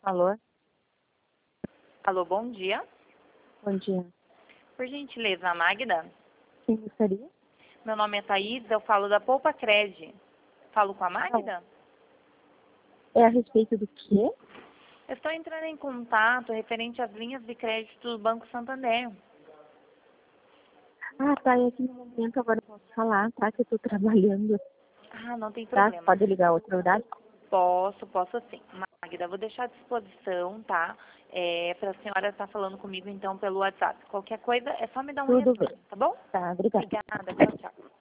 Alô? Alô, bom dia. Bom dia. Por gentileza, a Magda? Quem gostaria? Meu nome é Thaís, eu falo da Poupa Cred. Falo com a Magda? É a respeito do quê? Eu estou entrando em contato referente às linhas de crédito do Banco Santander. Ah, tá. É que no momento agora eu posso falar, tá? Que eu tô trabalhando, Ah, não tem tá? problema. Pode ligar outra horário? Posso sim. Magda, vou deixar à disposição, tá? Para a senhora estar falando comigo, então, pelo WhatsApp. Qualquer coisa, é só me dar um Tudo bem. retorno, tá bom? Tá, obrigada. Obrigada, tchau, tchau.